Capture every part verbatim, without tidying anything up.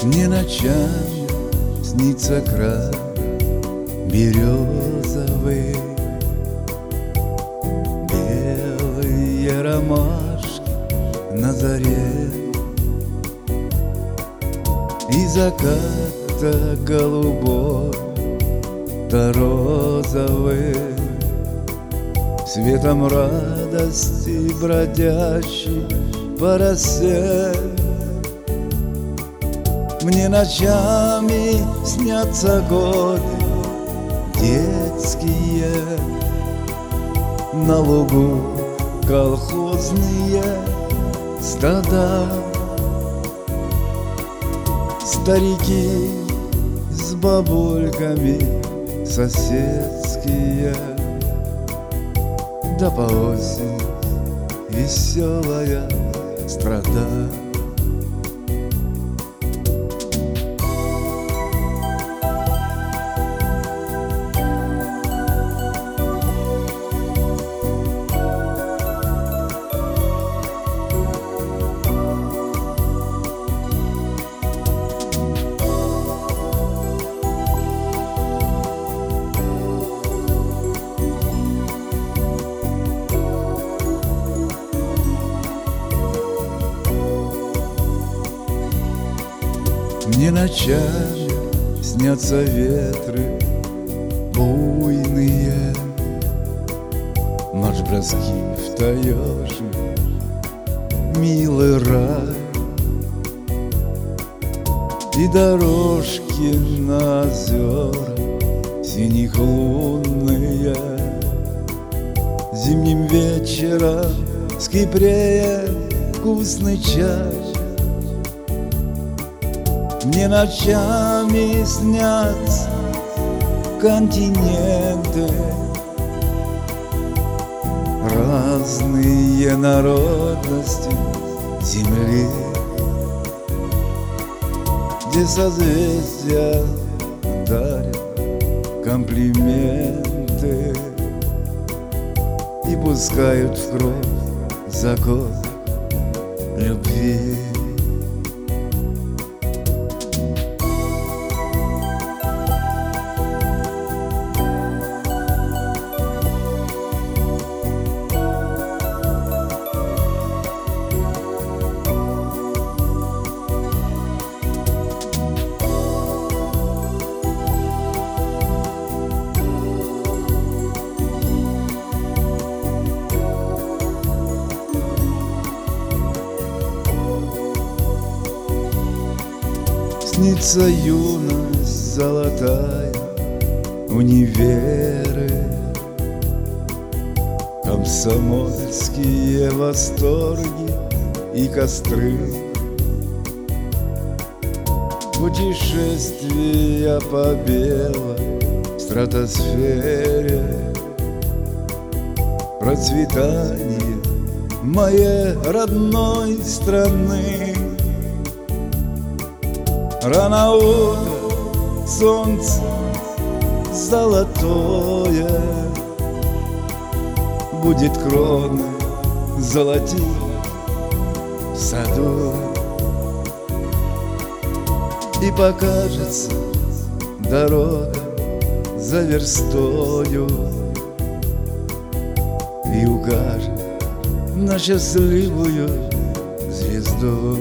Мне ночами снится край березовый, белые ромашки на заре, и закат-то голубой, да розовый, светом радости бродящий по росе. Мне ночами снятся годы детские, на лугу колхозные стада, старики с бабульками соседские, да по осени веселая страда. Мне ночами снятся ветры буйные, марш-броски в таежный милый рай, и дорожки на озера синих лунные, зимним вечером с Кипрея вкусный чай. Мне ночами снятся континенты, разные народности земли, где созвездия дарят комплименты и пускают в кровь закон любви. Снится юность золотая, универы, комсомольские восторги и костры, путешествия по белой стратосфере, процветание моей родной страны. Рано утро солнце золотое будет кроны золотить в саду, и покажется дорога за верстою, и укажет на счастливую звезду.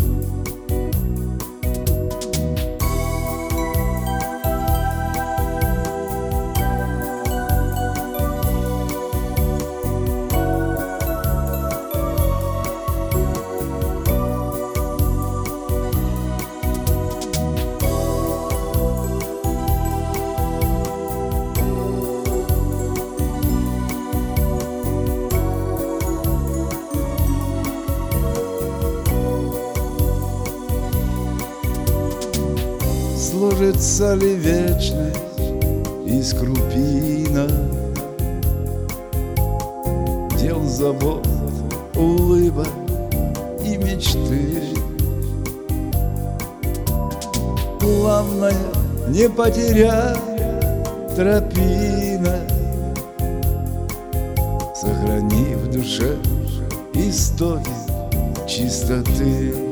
Сложится ли вечность из крупинок, дел, забот, улыбок и мечты? Главное, не потерять тропинок, сохрани в душе истоки чистоты.